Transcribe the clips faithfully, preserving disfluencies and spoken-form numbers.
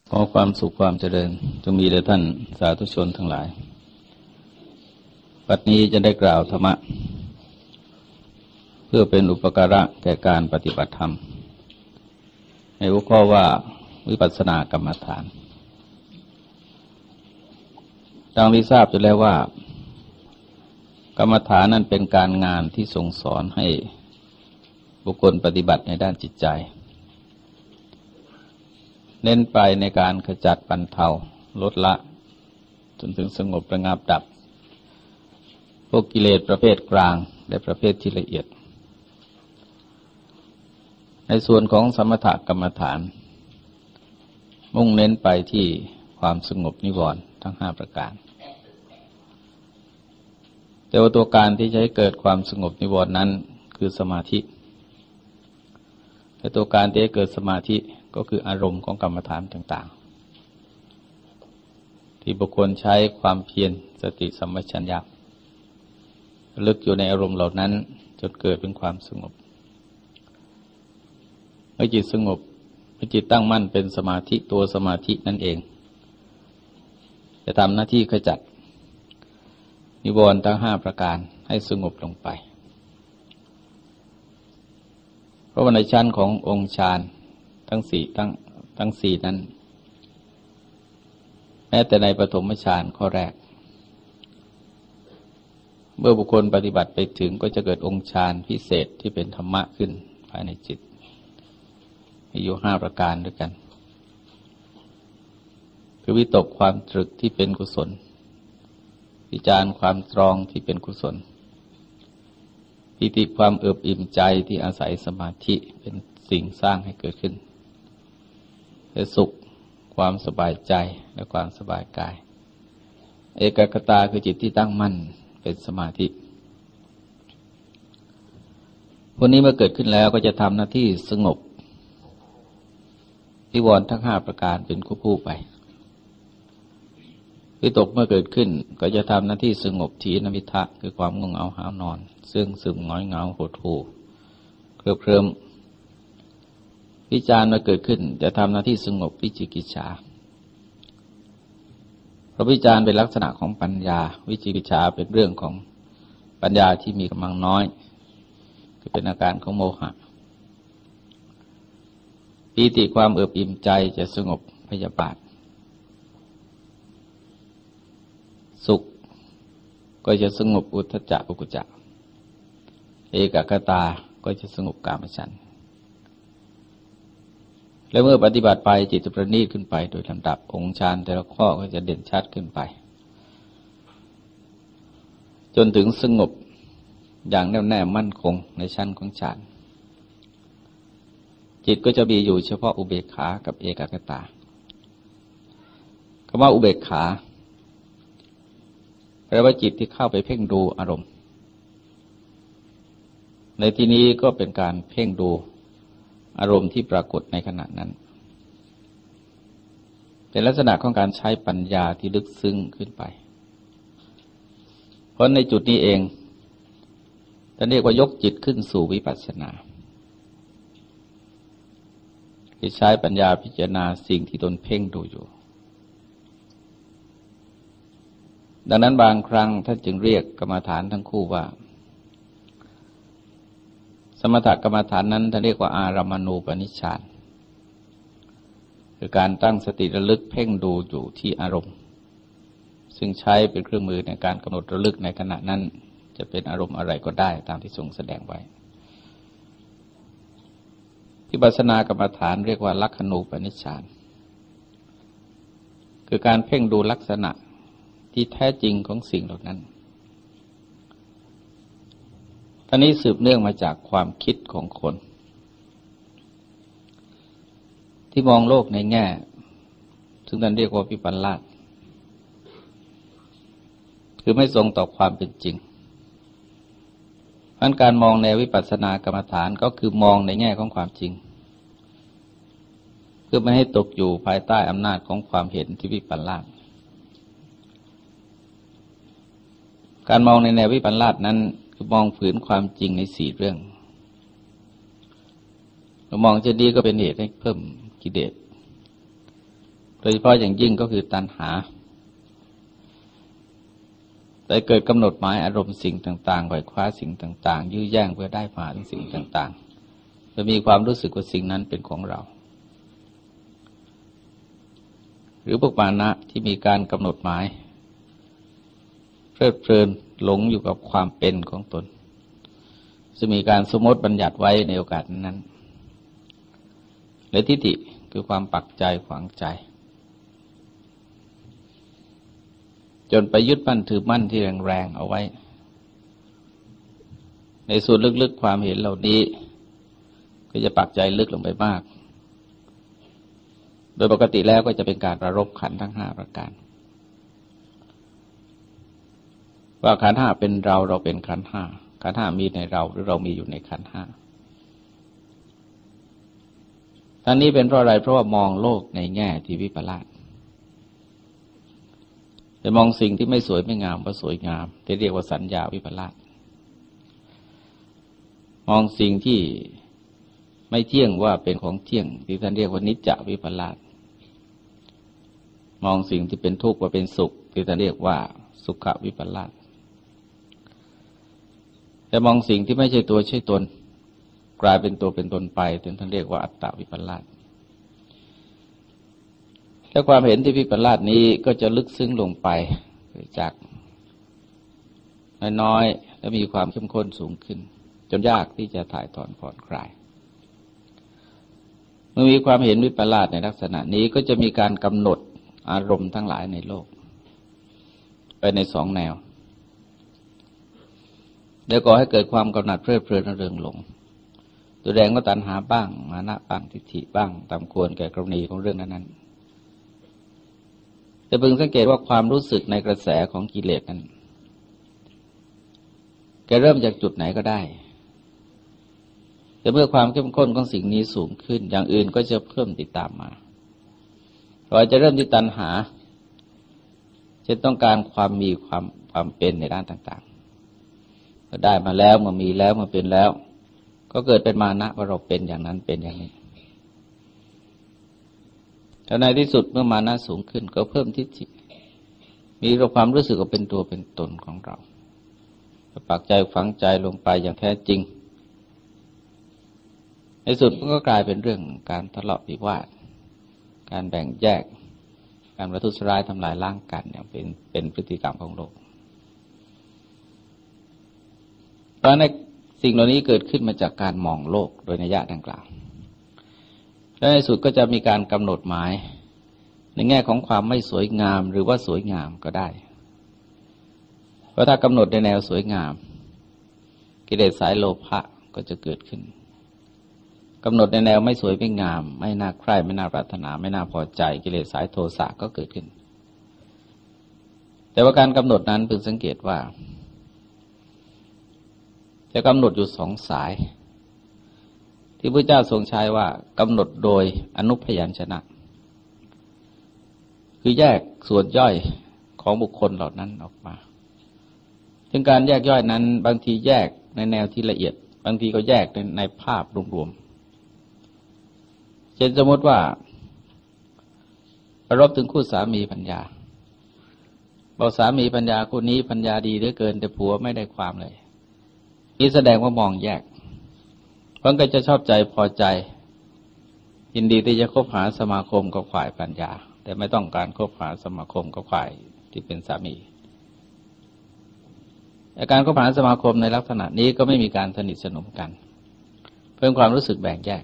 ขอความสุขความเจริญจงมีแด่ท่านสาธุชนทั้งหลายบัดนี้จะได้กล่าวธรรมะเพื่อเป็นอุปการะแก่การปฏิบัติธรรมในหัวข้อว่าวิปัสสนากรรมฐานดังที่ทราบอยู่แล้วว่ากรรมฐานนั้นเป็นการงานที่ทรงสอนให้บุคคลปฏิบัติในด้านจิตใจเน้นไปในการขจัดบรรเทาลดละจนถึงสงบระงับดับพวกกิเลสประเภทกลางและประเภทที่ละเอียดในส่วนของสมถกรรมฐานมุ่งเน้นไปที่ความสงบนิวรณ์ทั้งห้าประการแต่ว่าตัวการที่จะให้เกิดความสงบนิวรณ์นั้นคือสมาธิแต่ตัวการที่ให้เกิดสมาธิก็คืออารมณ์ของกรรมฐานต่างๆที่บุคคลใช้ความเพียรสติสัมปชัญญะลึกอยู่ในอารมณ์เหล่านั้นจนเกิดเป็นความสงบเมื่อจิตสงบเมื่อจิตตั้งมั่นเป็นสมาธิตัวสมาธินั่นเองจะทำหน้าที่ขจัดนิวรณ์ทั้งห้าประการให้สงบลงไปเพราะว่าในชั้นขององค์ฌานทั้งสี่ทั้งทั้งสี่นั้นแม้แต่ในปฐมฌานข้อแรกเมื่อบุคคลปฏิบัติไปถึงก็จะเกิดองค์ฌานพิเศษที่เป็นธรรมะขึ้นภายในจิตมีอยู่ห้าประการด้วยกันคือวิตกความตรึกที่เป็นกุศลวิจารณ์ความตรองที่เป็นกุศลปิติความเอิบอิ่มใจที่อาศัยสมาธิเป็นสิ่งสร้างให้เกิดขึ้นและสุขความสบายใจและความสบายกายเอกคตาคือจิตที่ตั้งมั่นเป็นสมาธิพวกนี้เมื่อเกิดขึ้นแล้วก็จะทำหน้าที่สงบนิวรณ์ทั้งห้าประการเป็นคู่ๆไปวิตกเมื่อเกิดขึ้นก็จะทำหน้าที่สงบถีนมิทะคือความง่วงเหงาหาวนอนซึ่งซึมง้อยเหงาหดหู่เคลิ้มเคลิ้มวิจารณ์เมื่อเกิดขึ้นจะทำหน้าที่สงบวิจิกิจฉาเพราะวิจารณ์เป็นลักษณะของปัญญาวิจิกิจฉาเป็นเรื่องของปัญญาที่มีกำลังน้อยคือเป็นอาการของโมหะปีติความเอิบอิ่มใจจะสงบพยาบาทสุขก็จะสงบอุทธัจจะกุกุจจะเอกคตาก็จะสงบกามฉันท์และเมื่อปฏิบัติไปจิตจะประณีตขึ้นไปโดยลำดับองค์ฌานแต่ละข้อก็จะเด่นชัดขึ้นไปจนถึงสงบอย่างแน่วแน่มั่นคงในชั้นของฌานจิตก็จะมีอยู่เฉพาะอุเบกขากับเอกคตาคำว่าอุเบกขาแปลว่าจิตที่เข้าไปเพ่งดูอารมณ์ในที่นี้ก็เป็นการเพ่งดูอารมณ์ที่ปรากฏในขณะนั้นเป็นลักษณะของการใช้ปัญญาที่ลึกซึ้งขึ้นไปเพราะในจุดนี้เองท่านเรียกว่ายกจิตขึ้นสู่วิปัสสนาคือใช้ปัญญาพิจารณาสิ่งที่ตนเพ่งดูอยู่ดังนั้นบางครั้งท่านจึงเรียกกรรมฐานทั้งคู่ว่าสมถกรรมฐานนั้นท่านเรียกว่าอารามณูปนิชฌานคือการตั้งสติระลึกเพ่งดูอยู่ที่อารมณ์ซึ่งใช้เป็นเครื่องมือในการกำหนดระลึกในขณะนั้นจะเป็นอารมณ์อะไรก็ได้ตามที่ทรงแสดงไว้วิปัสสนากรรมฐานเรียกว่าลักขณูปนิชฌานคือการเพ่งดูลักษณะที่แท้จริงของสิ่งเหล่านั้นท่านี้สืบเนื่องมาจากความคิดของคนที่มองโลกในแง่ซึ่งท่านเรียกว่าวิปลาสคือไม่ตรงต่อความเป็นจริงเพราะการมองในวิปัสสนากรรมฐานก็คือมองในแง่ของความจริงเพื่อไม่ให้ตกอยู่ภายใต้อำนาจของความเห็นที่วิปลาสการมองในแนววิปลาสนั้นคือมองฝืนความจริงในสี่เรื่องมองเช่นนี้ก็เป็นเหตุให้เพิ่มกิเลสโดยเฉพาะอย่างยิ่งก็คือตัณหาแต่เกิดกำหนดหมายอารมณ์สิ่งต่างๆไขว่คว้าสิ่งต่างๆยื้อแย่งเพื่อได้มาถึงสิ่งต่างๆจะมีความรู้สึกว่าสิ่งนั้นเป็นของเราหรือพวกมานะที่มีการกำหนดหมายเพลิดเพลินหลงอยู่กับความเป็นของตนจะมีการสมมติบัญญัติไว้ในโอกาสนั้นและทิฏฐิคือความปักใจขวางใจจนไปยึดมั่นถือมั่นที่แรงๆเอาไว้ในส่วนลึกๆความเห็นเหล่านี้ก็จะปักใจลึกลงไปมากโดยปกติแล้วก็จะเป็นการประรบขันธ์ทั้งห้าประการว่าขันธ์ห้าเป็นเราเราเป็นขันธ์ห้าขันธ์ห้ามีในเราหรือเรามีอยู่ในขันธ์ห้าทั้งนี้เป็นเพราะอะไรเพราะว่ามองโลกในแง่ที่วิปลาสจะมองสิ่งที่ไม่สวยไม่งามว่าสวยงามที่เรียกว่าสัญญาวิปลาสมองสิ่งที่ไม่เที่ยงว่าเป็นของเที่ยงที่ท่านเรียกว่านิจจวิปลาสมองสิ่งที่เป็นทุกข์ว่าเป็นสุขที่ท่านเรียกว่าสุขวิปลาสแต่มองสิ่งที่ไม่ใช่ตัวใช่ตนกลายเป็นตัวเป็นตนไปที่ท่านเรียกว่าอัตตวิปลาสและความเห็นที่วิปลาสนี้ก็จะลึกซึ้งลงไปจากน้อยๆและมีความเข้มข้นสูงขึ้นจนยากที่จะถ่ายถอนผ่อนคลายเมื่อมีความเห็นวิปลาสในลักษณะนี้ก็จะมีการกำหนดอารมณ์ทั้งหลายในโลกไปในสองแนวแล้วก็ให้เกิดความกำหนัดเพลิดเพลินเริงหลงตัวแดงก็ตัณหาบ้างมานะบ้างทิฏฐิบ้างตามควรแก่กรณีของเรื่องนั้นๆจะพึงสังเกตว่าความรู้สึกในกระแสของกิเลสนั้นแกเริ่มจากจุดไหนก็ได้แต่เมื่อความเข้มข้นของสิ่งนี้สูงขึ้นอย่างอื่นก็จะเพิ่มติดตามมาเราจะเริ่มที่ตัณหาจะต้องการความมีความความเป็นในด้านต่างๆก็ได้มาแล้วเมื่อมีแล้วเมื่อเป็นแล้วก็เกิดเป็นมานะว่าเราเป็นอย่างนั้นเป็นอย่างนี้แต่ในที่สุดเมื่อมานะสูงขึ้นก็เพิ่มทิฏฐิมีความรู้สึกว่าเป็นตัวเป็นตนของเราปักใจฝังใจลงไปอย่างแท้จริงในสุดมันก็กลายเป็นเรื่องการทะเลาะวิวาทการแบ่งแยกการประทุษร้ายทำลายล้างกันอย่างเป็นเป็นพฤติกรรมของโลกเพราะในสิ่งเหล่านี้เกิดขึ้นมาจากการมองโลกโดยนัยยะดังกล่าวและในสุดก็จะมีการกำหนดหมายในแง่ของความไม่สวยงามหรือว่าสวยงามก็ได้เพราะถ้ากำหนดในแนวสวยงามกิเลสสายโลภะก็จะเกิดขึ้นกำหนดในแนวไม่สวยไม่งามไม่น่าใคร่ไม่น่าปรารถนาไม่น่าพอใจกิเลสสายโทสะก็เกิดขึ้นแต่ว่าการกำหนดนั้นพึงสังเกตว่าจะกำหนดอยู่สองสายที่พระเจ้าทรงใช้ว่ากำหนดโดยอนุพยัญชนะคือแยกส่วนย่อยของบุคคลเหล่านั้นออกมาซึ่งการแยกย่อยนั้นบางทีแยกในแนวที่ละเอียดบางทีก็แยกในในภาพรวมๆเช่นสมมติว่าประรบถึงคู่สามีภรรยาบอกสามีภรรยาคู่นี้ภรรยาดีเหลือเกินแต่ผัวไม่ได้ความเลยนี่แสดงว่ามองแยกเพราะก็จะชอบใจพอใจยินดีที่จะคบหาสมาคมกับฝ่ายภรรยาแต่ไม่ต้องการคบหาสมาคมกับฝ่ายที่เป็นสามีแต่การคบหาสมาคมในลักษณะนี้ก็ไม่มีการสนิทสนมกันเพิ่มความรู้สึกแบ่งแยก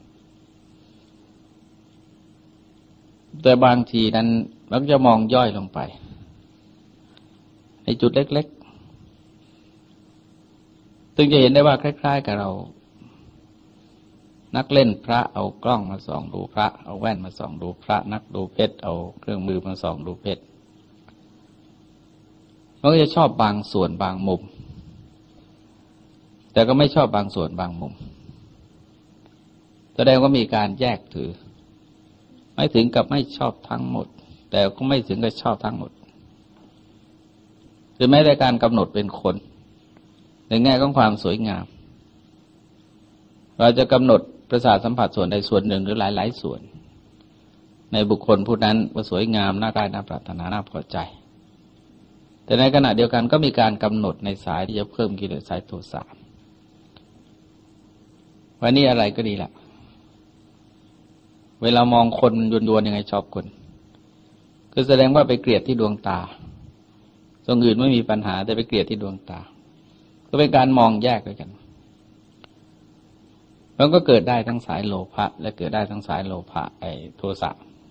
แต่บางทีนั้นมันจะมองย่อยลงไปในจุดเล็กๆซึ่งจะเห็นได้ว่าคล้ายๆกับเรานักเล่นพระเอากล้องมาส่องดูพระเอาแว่นมาส่องดูพระนักดูเพชรเอาเครื่องมือมาส่องดูเพชรมันก็จะชอบบางส่วนบางมุมแต่ก็ไม่ชอบบางส่วนบางมุมแสดงว่ามีการแยกถือไม่ถึงกับไม่ชอบทั้งหมดแต่ก็ไม่ถึงกับชอบทั้งหมดหรือแม้แต่การกำหนดเป็นคนในแง่ของความสวยงามเราจะกำหนดประสาทสัมผัสส่วนใดส่วนหนึ่งหรือหลายๆส่วนในบุคคลผู้นั้นว่าสวยงามน่าใคร่น่าปรารถนาน่าพอใจแต่ในขณะเดียวกันก็มีการกำหนดในสายที่จะเพิ่มกิเลสสายโทสะวันนี้อะไรก็ดีแหละเวลามองคนยวนๆยังไงชอบคนคือแสดงว่าไปเกลียดที่ดวงตาตรงอื่นไม่มีปัญหาแต่ไปเกลียดที่ดวงตาก็เป็นการมองแยกด้วยกันมันก็เกิดได้ทั้งสายโลภะและเกิดได้ทั้งสายโลภะไอ้โทสะ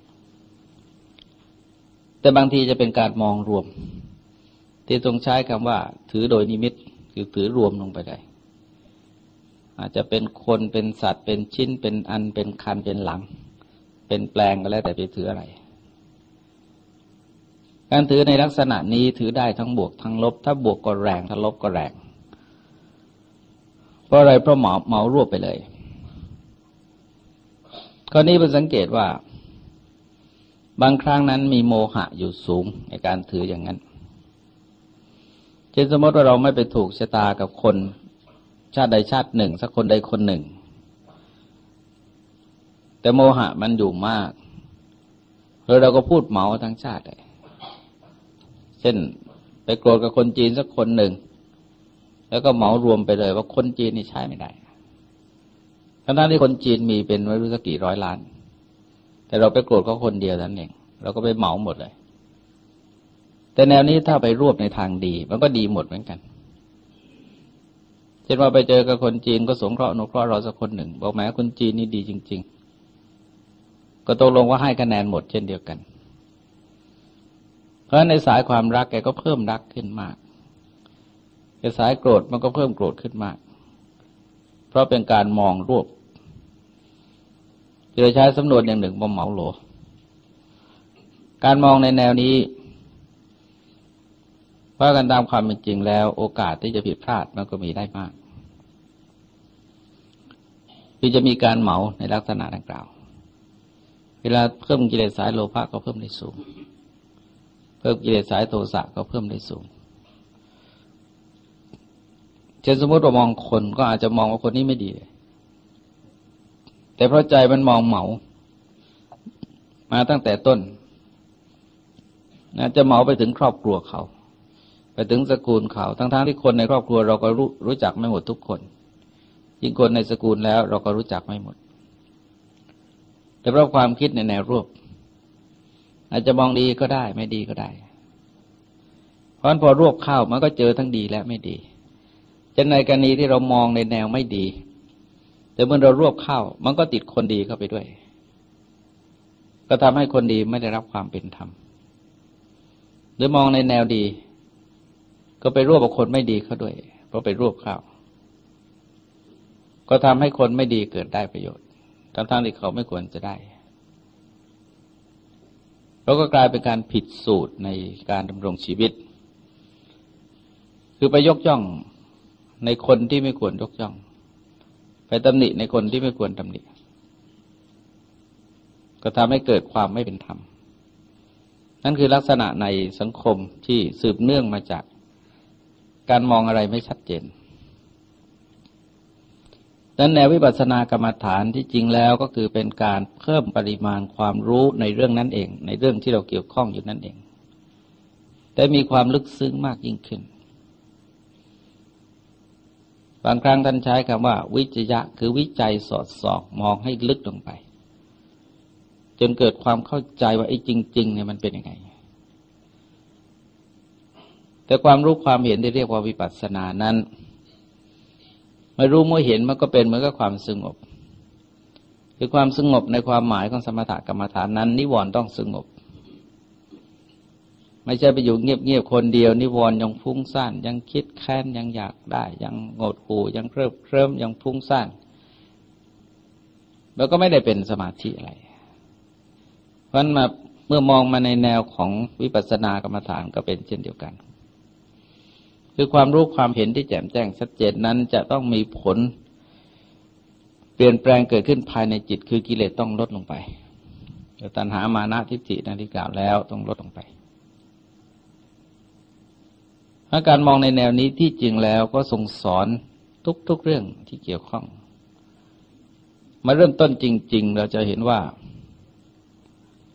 แต่บางทีจะเป็นการมองรวมที่ทรงใช้คำว่าถือโดยนิมิตคือถือรวมลงไปได้อาจจะเป็นคนเป็นสัตว์เป็นชิ้นเป็นอันเป็นคันเป็นหลังเป็นแปลงก็แล้วแต่ไปถืออะไรการถือในลักษณะนี้ถือได้ทั้งบวกทั้งลบถ้าบวกก็แรงถ้าลบก็แรงเพราะอะไรเพราะเหมาเหมารวบไปเลยข้อนี้เป็นสังเกตว่าบางครั้งนั้นมีโมหะอยู่สูงในการถืออย่างนั้นเช่นสมมติว่าเราไม่ไปถูกชะตากับคนชาติใดชาติหนึ่งสักคนใดคนหนึ่งแต่โมหะมันอยู่มากแล้วเราก็พูดเหมาทั้งชาติเลยเช่นไปโกรธกับคนจีนสักคนหนึ่งแล้วก็เหมารวมไปเลยว่าคนจีนนี่ใช้ไม่ได้ทั้งที่คนจีนมีเป็นไม่รู้สักกี่ร้อยล้านแต่เราไปโกรธเขาคนเดียวนั่นเองเราก็ไปเหมาหมดเลยแต่แนวนี้ถ้าไปรวบในทางดีมันก็ดีหมดเหมือนกันเช่นว่าไปเจอกับคนจีนก็สงเคราะห์อนุเคราะห์เราสักคนหนึ่งบอกแม้คนจีนนี่ดีจริงๆก็ตกลงว่าให้คะแนนหมดเช่นเดียวกันเพราะในสายความรักแกก็เพิ่มรักขึ้นมากในสายโกรธมันก็เพิ่มโกรธขึ้นมากเพราะเป็นการมองรวบจะใช้สำนวนอย่างหนึ่งว่าเหมาโหลการมองในแนวนี้ว่ากันตามความเป็นจริงแล้วโอกาสที่จะผิดพลาดมันก็มีได้มากที่จะมีการเหมาในลักษณะดังกล่าวเวลาเพิ่มกิเลสสายโลภะก็เพิ่มได้สูงเพิ่มกิเลสสายโทสะก็เพิ่มได้สูงเช่นสมมติว่ามองคนก็อาจจะมองว่าคนนี้ไม่ดีแต่เพราะใจมันมองเหมามาตั้งแต่ต้นนะจะเหมาไปถึงครอบครัวเขาไปถึงสกุลเขาทั้งๆที่คนในครอบครัวเราก็รู้รู้จักไม่หมดทุกคนยิ่งคนในสกุลแล้วเราก็รู้จักไม่หมดแต่เพราะความคิดในแนวรวบอาจจะมองดีก็ได้ไม่ดีก็ได้เพราะฉะนั้นพอรวบเข้ามันก็เจอทั้งดีและไม่ดีจะในกรณีที่เรามองในแนวไม่ดีแต่เมื่อเรารวบเข้ามันก็ติดคนดีเข้าไปด้วยก็ทำให้คนดีไม่ได้รับความเป็นธรรมหรือมองในแนวดีก็ไปรวบกับคนไม่ดีเข้าด้วยเพราะไปรวบเข้าก็ทำให้คนไม่ดีเกิดได้ประโยชน์ทั้งๆที่เขาไม่ควรจะได้แล้วก็กลายเป็นการผิดสูตรในการดำรงชีวิตคือไปยกย่องในคนที่ไม่ควรยกย่องไปตำหนิในคนที่ไม่ควรตำหนิก็ทำให้เกิดความไม่เป็นธรรมนั่นคือลักษณะในสังคมที่สืบเนื่องมาจากการมองอะไรไม่ชัดเจนดังนั้นแนววิปัสสนากรรมฐานที่จริงแล้วก็คือเป็นการเพิ่มปริมาณความรู้ในเรื่องนั้นเองในเรื่องที่เราเกี่ยวข้องอยู่นั่นเองแต่มีความลึกซึ้งมากยิ่งขึ้นบางครั้งท่านใช้คำว่าวิจยะคือวิจัยสอดส่องมองให้ลึกลงไปจนเกิดความเข้าใจว่าไอ้จริงๆเนี่ยมันเป็นยังไงแต่ความรู้ความเห็นที่เรียกว่าวิปัสสนานั้นไม่รู้ไม่เห็นมันก็เป็นเหมือนกับความสงบคือความสงบในความหมายของสมถกรรมฐานนั้นนิวรณ์ต้องสงบไม่ใช่ไปอยู่เงียบๆคนเดียวนิวรณ์ยังฟุ้งซ่านยังคิดแค้นยังอยากได้ยังโงดหู่ยังเคลิ้มเคลิ้มยังฟุ้งซ่านแล้วก็ไม่ได้เป็นสมาธิอะไรเพราะฉะนั้นมาเมื่อมองมาในแนวของวิปัสสนากรรมฐานก็เป็นเช่นเดียวกันคือความรู้ความเห็นที่แจ่มแจ้งชัดเจนนั้นจะต้องมีผลเปลี่ยนแปลงเกิดขึ้นภายในจิตคือกิเลสต้องลดลงไปตัณหามานะทิฏฐินั้นที่กล่าวแล้วต้องลดลงไปถ้าการมองในแนวนี้ที่จริงแล้วก็ทรงสอนทุกๆเรื่องที่เกี่ยวข้องมาเริ่มต้นจริงๆเราจะเห็นว่า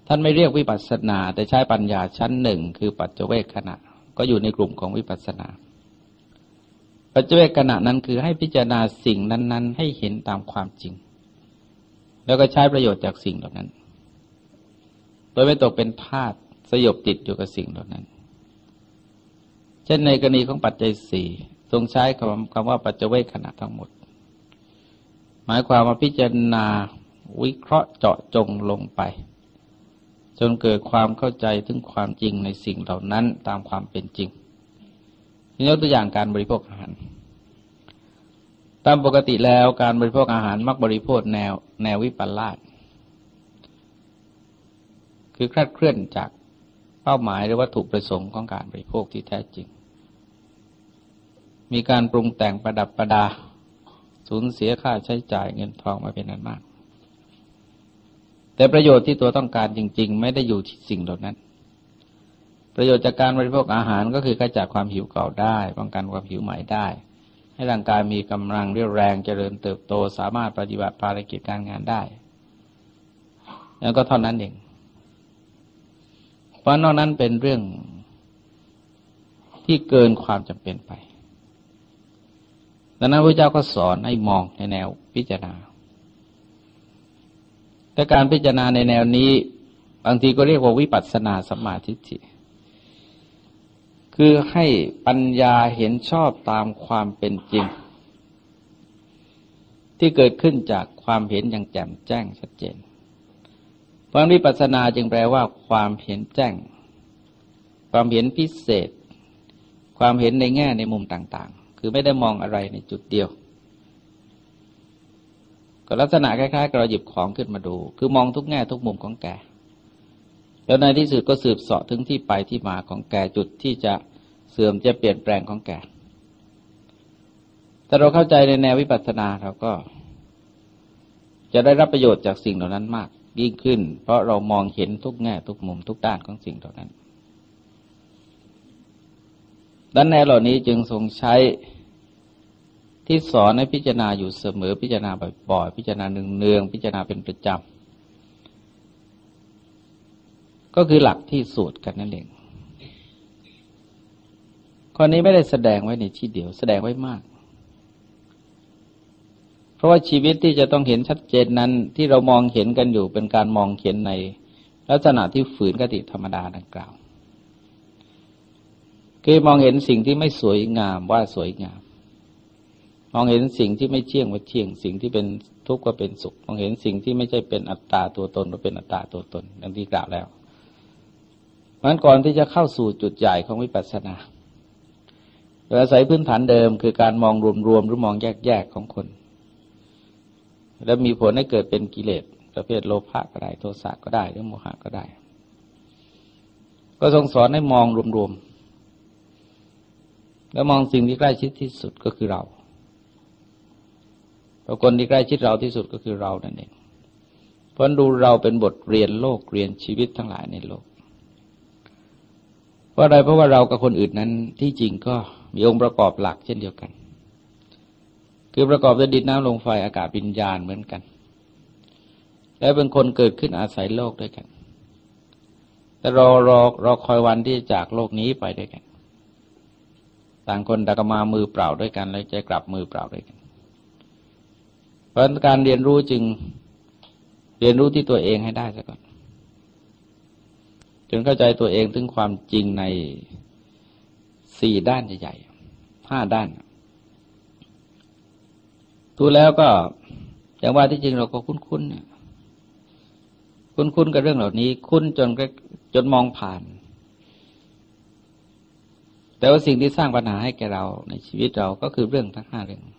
ท่านไม่เรียกวิปัสสนาแต่ใช้ปัญญาชั้นหนึ่งคือปัจเจเวคขณะก็อยู่ในกลุ่มของวิปัสสนาปัจเจเวคขณะนั้นคือให้พิจารณาสิ่งนั้นๆให้เห็นตามความจริงแล้วก็ใช้ประโยชน์จากสิ่งเหล่านั้นโดยไม่ตกเป็นทาสสยบติดอยู่กับสิ่งเหล่านั้นเช่นในกรณีของปัจจัยสี่ทรงใช้คำคำว่าปัจเจเวคขณะทั้งหมดหมายความว่าพิจารณาวิเคราะห์เจาะจงลงไปจนเกิดความเข้าใจถึงความจริงในสิ่งเหล่านั้นตามความเป็นจริงยกตัวอย่างการบริโภคอาหารตามปกติแล้วการบริโภคอาหารมักบริโภคแนวแนววิปลาสคือคลาดเคลื่อนจากเป้าหมายหรือวัตถุประสงค์ของการบริโภคที่แท้จริงมีการปรุงแต่งประดับประดาสูญเสียค่าใช้จ่ายเงินทองมาเป็นอันมากแต่ประโยชน์ที่ตัวต้องการจริงๆไม่ได้อยู่ที่สิ่งเหล่านั้นประโยชน์จากการบริโภคอาหารก็คือขจัดความหิวเก่าได้ป้องกันความหิวใหม่ได้ให้ร่างกายมีกำลังเรี่ยวแรงเจริญเติบโตสามารถปฏิบัติภารกิจการงานได้แล้วก็เท่านั้นเองเพราะนอกนั้นเป็นเรื่องที่เกินความจำเป็นไปดังนั้นพระเจ้าก็สอนให้มองในแนวพิจารณาแต่การพิจารณาในแนวนี้บางทีก็เรียกว่าวิปัสสนาสัมมาทิฏฐิคือให้ปัญญาเห็นชอบตามความเป็นจริงที่เกิดขึ้นจากความเห็นอย่างแจ่มแจ้งชัดเจนเพราะวิปัสสนาจึงแปลว่าความเห็นแจ้งความเห็นพิเศษความเห็นในแง่ในมุมต่างๆคือไม่ได้มองอะไรในจุดเดียวก็ลักษณะคล้ายๆกับเราหยิบของขึ้นมาดูคือมองทุกแง่ทุกมุมของแกแล้วในที่สุดก็สืบเสาะถึงที่ไปที่มาของแกจุดที่จะเสื่อมจะเปลี่ยนแปลงของแกถ้าเราเข้าใจในแนววิปัสสนาเราก็จะได้รับประโยชน์จากสิ่งเหล่านั้นมากยิ่งขึ้นเพราะเรามองเห็นทุกแง่ทุกมุมทุกด้านของสิ่งเหล่านั้นด้านแนวเหล่านี้จึงทรงใช้ที่สอนให้พิจารณาอยู่เสมอพิจารณาบ่อยๆพิจารณาเนืองๆพิจารณาเป็นประจำก็คือหลักที่สูตรกันนั่นเองข้อนี้ไม่ได้แสดงไว้ในที่เดียวแสดงไว้มากเพราะว่าชีวิตที่จะต้องเห็นชัดเจนนั้นที่เรามองเห็นกันอยู่เป็นการมองเห็นในลักษณะที่ฝืนคติธรรมดาดังกล่าวคือมองเห็นสิ่งที่ไม่สวยงามว่าสวยงามมองเห็นสิ่งที่ไม่เที่ยงว่าเที่ยงสิ่งที่เป็นทุกข์ว่าเป็นสุขมองเห็นสิ่งที่ไม่ใช่เป็นอัตตาตัวตนว่าเป็นอัตตาตัวตนดังที่กล่าวแล้วเพราะฉะนั้นก่อนที่จะเข้าสู่จุดใหญ่ของวิปัสสนาโดยอาศัยพื้นฐานเดิมคือการมองรวมๆหรือมองแยกๆของคนแล้วมีผลให้เกิดเป็นกิเลสประเภทโลภะก็ได้โทสะก็ได้หรือโมหะก็ได้ก็ทรงสอนให้มองรวมๆแล้วมองสิ่งที่ใกล้ชิดที่สุดก็คือเราเพราะคนที่ใกล้ชิดเราที่สุดก็คือเรานั่นเองเพราะดูเราเป็นบทเรียนโลกเรียนชีวิตทั้งหลายในโลกเพราะอะไรเพราะว่าเรากับคนอื่นนั้นที่จริงก็มีองค์ประกอบหลักเช่นเดียวกันคือประกอบด้วยดินน้ำลมไฟอากาศวิญญาณเหมือนกันและเป็นคนเกิดขึ้นอาศัยโลกด้วยกันแต่รอรอรอคอยวันที่จะจากโลกนี้ไปด้วยกันต่างคนต่างก็มามือเปล่าด้วยกันแล้วจะกลับมือเปล่าด้วยกันเพราะการเรียนรู้จึงเรียนรู้ที่ตัวเองให้ได้ซะก่อนจนเข้าใจตัวเองถึงความจริงในสี่ด้านใหญ่ๆห้าด้านดูแล้วก็อย่างว่าที่จริงเราก็คุ้นๆเนี่ยคุ้นๆกับเรื่องเหล่านี้คุ้นจนจนมองผ่านแต่ว่าสิ่งที่สร้างปัญหาให้แก่เราในชีวิตเราก็คือเรื่องทั้งห้าเรื่อง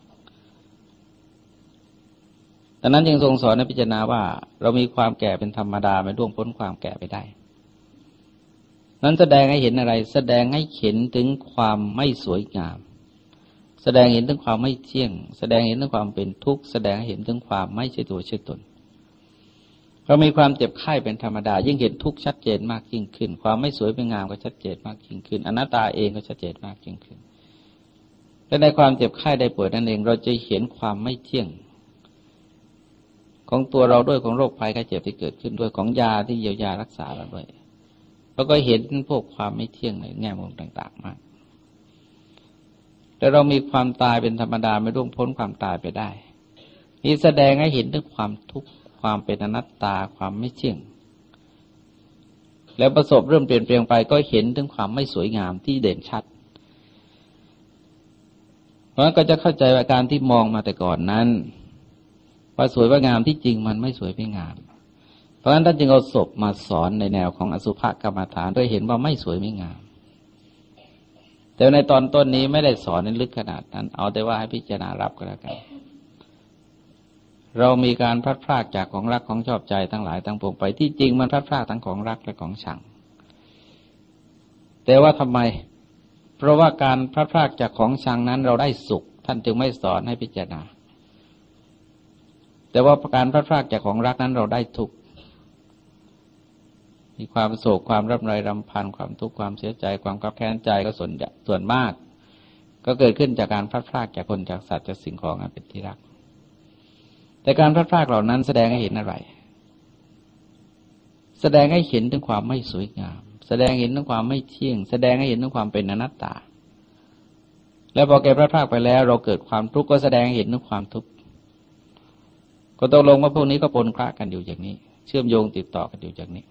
ดังนั้นจึงทรงสอนให้พิจารณาว่าเรามีความแก่เป็นธรรมดาไม่ล่วงพ้นความแก่ไปได้นั้นแสดงให้เห็นอะไรแสดงให้เห็นถึงความไม่สวยงามแสดงเห็นถึงความไม่เที่ยงแสดงเห็นถึงความเป็นทุกข์แสดงเห็นถึงความไม่ใช่ตัวใช่ตนเรามีความเจ็บไข้เป็นธรรมดายิ่งเห็นทุกข์ชัดเจนมากยิ่งขึ้นความไม่สวยไม่งามก็ชัดเจนมากยิ่งขึ้นอนัตตาเองก็ชัดเจนมากยิ่งขึ้นและในความเจ็บไข้ได้ป่วยนั่นเองเราจะเห็นความไม่เที่ยงของตัวเราด้วยของโรคภัยไข้เจ็บที่เกิดขึ้นด้วยของยาที่เยียวยารักษาเราด้วยเราก็เห็นพวกความไม่เที่ยงในแง่มุมต่างๆมากแต่เรามีความตายเป็นธรรมดาไม่ร่วงพ้นความตายไปได้นี่แสดงให้เห็นถึงความทุกข์ความเป็นอนัตตาความไม่เที่ยงแล้วประสบเริ่มเปลี่ยนแปลงไปก็เห็นถึงความไม่สวยงามที่เด่นชัดเพราะฉะนั้นก็จะเข้าใจว่าการที่มองมาแต่ก่อนนั้นว่าสวยว่างามที่จริงมันไม่สวยไม่งามเพราะฉะนั้นท่านจึงเอาศพมาสอนในแนวของอสุภกรรมฐานโดยเห็นว่าไม่สวยไม่งามแต่ในตอนต้นนี้ไม่ได้สอนในลึกขนาดนั้นเอาแต่ว่าให้พิจารณารับก็แล้วกันเรามีการพลัดพรากจากของรักของชอบใจทั้งหลายทั้งปวงไปที่จริงมันพลัดพรากทั้งของรักและของชังแต่ว่าทำไมเพราะว่าการพลัดพรากจากของชังนั้นเราได้สุขท่านจึงไม่สอนให้พิจารณาแต่ว่าการพลัดพรากจากของรักนั้นเราได้ทุกข์มีความโศกความร่ำไรรำพันความทุกข์ความเสียใจความกังวลแค้นใจก็ส่วนส่วนมากก็เกิดขึ้นจากการพลัดพรากจากคนจากสัตว์จากสิ่งของอันเป็นที่รักแต่การพลัดพรากเหล่านั้นแสดงให้เห็นอะไรแสดงให้เห็นถึงความไม่สวยงามแสดงเห็นถึงความไม่เที่ยงแสดงให้เห็นถึงความเป็นอนัตตาแล้วพอแกพลัดพรากไปแล้วเราเกิดความทุกข์ก็แสดงให้เห็นถึงความทุกข์ก็ตกลงว่าพวกนี้ก็ปนคละกันอยู่อย่างนี้เชื่อมโยงติดต่อกันอยู่อย่างนี้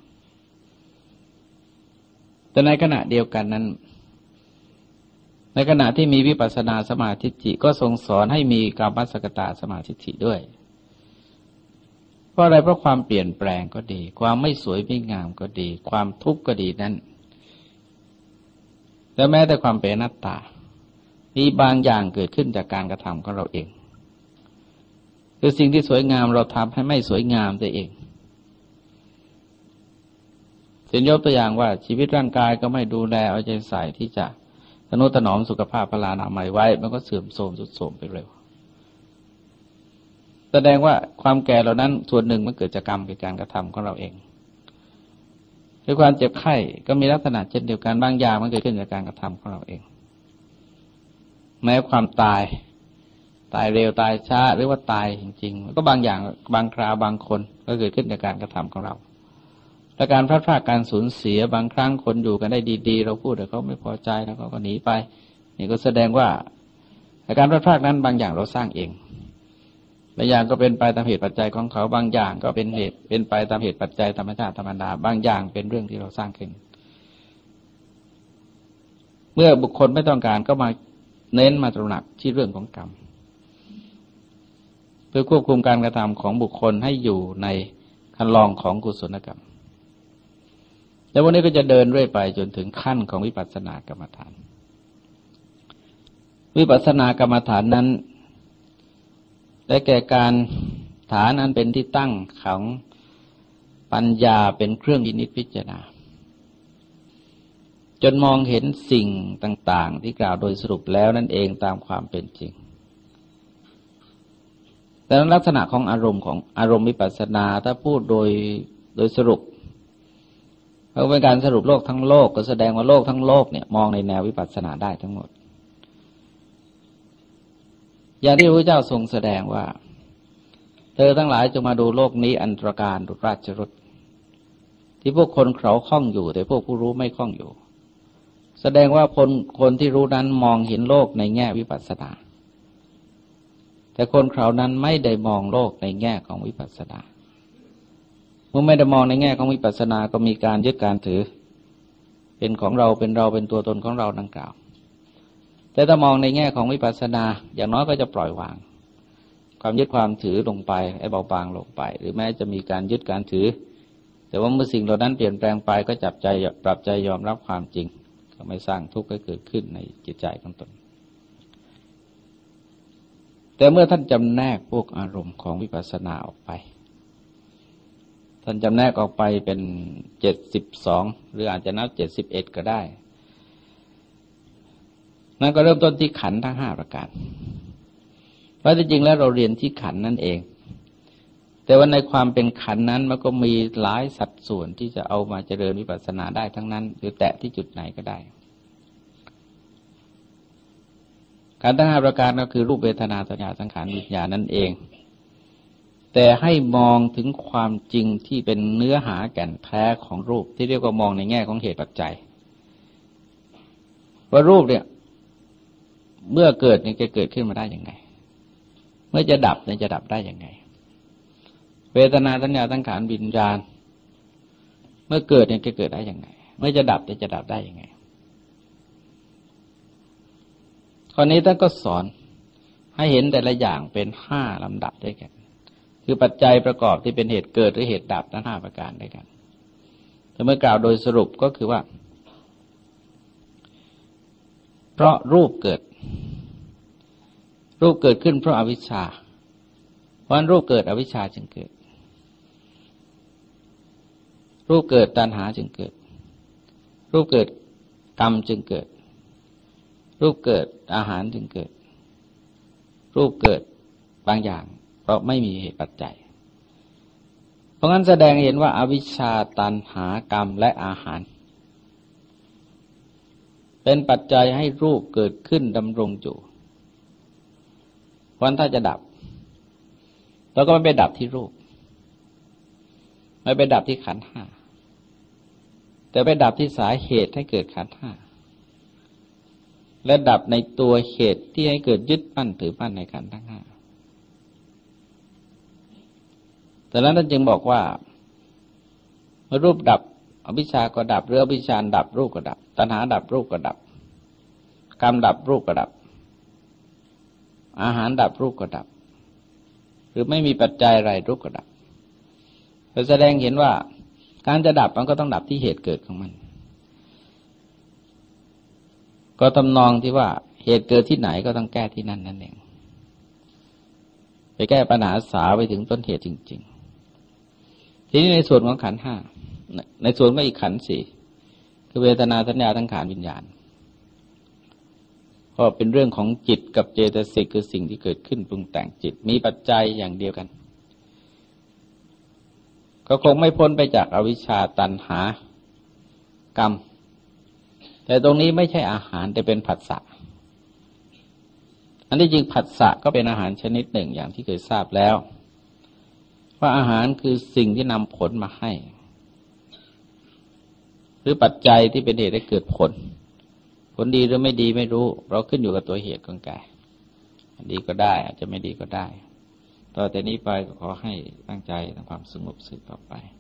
แต่ในขณะเดียวกันนั้นในขณะที่มีวิปัสสนาสมาธิจิก็ทรงสอนให้มีกามสกตาสมาธิจิด้วยเพราะอะไรเพราะความเปลี่ยนแปลงก็ดีความไม่สวยไม่งามก็ดีความทุกข์ก็ดีนั้นและแม้แต่ความเป็นอนัตตามีบางอย่างเกิดขึ้นจากการกระทำของเราเองคือสิ่งที่สวยงามเราทำให้ไม่สวยงามตัวเองเช่นยกตัวอย่างว่าชีวิตร่างกายก็ไม่ดูแลเอาใจใส่ที่จะทนุถนอมสุขภาพพลานามัยไว้มันก็เสื่อมโทรมทรุดโทรมไปเร็วแสดงว่าความแก่เหล่านั้นส่วนหนึ่งมันเกิดจากกรรมคือการกระทำของเราเองด้วยความเจ็บไข้ก็มีลักษณะเช่นเดียวกันบางอย่างมันเกิดขึ้นจากการกระทำของเราเองแม้ความตายตายเร็วตายช้าหรือว่าตายจริงๆมันก็บางอย่างบางคราวบางคนก็เกิดขึ้นจากการกระทำของเราและการพลาดพลาดการสูญเสียบางครั้งคนอยู่กันได้ดีๆเราพูดแต่เขาไม่พอใจแล้วเขาก็หนีไปนี่ก็แสดงว่าการพลาดพลาดนั้นบางอย่างเราสร้างเองบางอย่างก็เป็นไปตามเหตุปัจจัยของเขาบางอย่างก็เป็นเหตุเป็นไปตามเหตุปัจจัยธรรมชาติธรรมดาบางอย่างเป็นเรื่องที่เราสร้างขึ้นเมื่อบุคคลไม่ต้องการก็มาเน้นมาตระหนักที่เรื่องของกรรมเพื่อควบคุมการกระทำของบุคคลให้อยู่ในคันลองของกุศลกรรมแล้ววันนี้ก็จะเดินเรื่อยไปจนถึงขั้นของวิปัสสนากรรมฐานวิปัสสนากรรมฐานนั้นได้แก่การฐานอันเป็นที่ตั้งของปัญญาเป็นเครื่องพินิจพิจารณาจนมองเห็นสิ่งต่างๆที่กล่าวโดยสรุปแล้วนั่นเองตามความเป็นจริงแต่ลักษณะของอารมณ์ของอารมณ์วิปัสสนาถ้าพูดโดยโดยสรุปเพราะเป็นการสรุปโลกทั้งโลกก็แสดงว่าโลกทั้งโลกเนี่ยมองในแนววิปัสสนาได้ทั้งหมดอย่างที่พระพุทธเจ้าทรงแสดงว่าเธอทั้งหลายจงมาดูโลกนี้อันตรการดุจราชรถที่พวกคนเขาคล่องอยู่แต่พวกผู้รู้ไม่คล่องอยู่แสดงว่าคนคนที่รู้นั้นมองเห็นโลกในแง่วิปัสสนาแต่คนเขานั้นไม่ได้มองโลกในแง่ของวิปัสสนาเมื่อไม่ได้มองในแง่ของวิปัสสนาก็มีการยึดการถือเป็นของเราเป็นเราเป็นตัวตนของเราดังกล่าวแต่ถ้ามองในแง่ของวิปัสสนาอย่างน้อยก็จะปล่อยวางความยึดความถือลงไปให้เบาบางลงไปหรือแม้จะมีการยึดการถือแต่ว่าเมื่อสิ่งเหล่านั้นเปลี่ยนแปลงไปก็จับใจปรับใจยอมรับความจริงก็ไม่สร้างทุกข์ให้เกิดขึ้นในจิตใจของตนแต่เมื่อท่านจำแนกพวกอารมณ์ของวิปัสสนาออกไปท่านจำแนกออกไปเป็นเจ็ดสิบสองหรืออาจจะนับเจ็ดสิบเอ็ดก็ได้นั่นก็เริ่มต้นที่ขันธ์ทั้งห้าประการเพราะที่จริงแล้วเราเรียนที่ขันธ์นั่นเองแต่ว่าในความเป็นขันธ์นั้นมันก็มีหลายสัดส่วนที่จะเอามาเจริญวิปัสสนาได้ทั้งนั้นหรือแตะที่จุดไหนก็ได้ขันธ์ทั้งห้าประการก็คือรูปเวทนาสัญญาสังขารวิญญาณนั่นเองแแต่ให้มองถึงความจริงที่เป็นเนื้อหาแก่นแท้ของรูปที่เรียกว่ามองในแง่ของเหตุปัจจัยว่ารูปเนี่ยเมื่อเกิดเนี่ยจะเกิดขึ้นมาได้ยังไงเมื่อจะดับเนี่ยจะดับได้ยังไงเวทนาสัญญาสังขารวิญญาณเมื่อเกิดเนี่ยจะเกิดได้ยังไงเมื่อจะดับเนี่ยจะดับได้ยังไงข้อนี้ท่านก็สอนให้เห็นแต่ละอย่างเป็นห้าลำดับด้วยกันคือปัจจัยประกอบที่เป็นเหตุเกิดหรือเหตุดับทั้งห้าประการด้วยกันแต่เมื่อกล่าวโดยสรุปก็คือว่าเพราะรูปเกิดรูปเกิดขึ้นเพราะอวิชชาเพราะฉะนั้นรูปเกิดอวิชชาจึงเกิดรูปเกิดตัณหาจึงเกิดรูปเกิดกรรมจึงเกิดรูปเกิดอาหารจึงเกิดรูปเกิดบางอย่างเพราะไม่มีเหตุปัจจัยเพราะงั้นแสดงเห็นว่าอวิชชาตัณหากรรมและอาหารเป็นปัจจัยให้รูปเกิดขึ้นดำรงอยู่เพราะฉะนั้นถ้าจะดับเราก็ไม่ไปดับที่รูปไม่ไปดับที่ขันธ์ห้าแต่ไปดับที่สาเหตุให้เกิดขันธ์ห้าและดับในตัวเหตุที่ให้เกิดยึดมั่นถือมั่นในขันธ์ทั้งห้าแต่นั้นท่านจึงบอกว่าเมื่อรูปดับอวิชชาก็ดับหรืออวิชชาดับรูปก็ดับตัณหาดับรูปก็ดับกรรมดับรูปก็ดับอาหารดับรูปก็ดับหรือไม่มีปัจจัยอะไรรูปก็ดับแสดงเห็นว่าการจะดับมันก็ต้องดับที่เหตุเกิดของมันก็ทำนองที่ว่าเหตุเกิดที่ไหนก็ต้องแก้ที่นั่นนั่นเองไปแก้ปัญหาสาวไปถึงต้นเหตุจริงๆทีนี้ในส่วนของขันธ์ห้าในส่วนก็อีกขันธ์สี่คือเวทนาสัญญาสังขารวิญญาณเพราะเป็นเรื่องของจิตกับเจตสิกคือสิ่งที่เกิดขึ้นปรุงแต่งจิตมีปัจจัยอย่างเดียวกันก็คงไม่พ้นไปจากอวิชชาตัณหากรรมแต่ตรงนี้ไม่ใช่อาหารแต่เป็นผัสสะอันที่จริงผัสสะก็เป็นอาหารชนิดหนึ่งอย่างที่เคยทราบแล้วว่าอาหารคือสิ่งที่นำผลมาให้หรือปัจจัยที่เป็นเหตุให้เกิดผลผลดีหรือไม่ดีไม่รู้เราขึ้นอยู่กับตัวเหตุของกายดีก็ได้อาจจะไม่ดีก็ได้ต่อแต่นี้ไปก็ขอให้ตั้งใจทำความสงบสืบต่อไป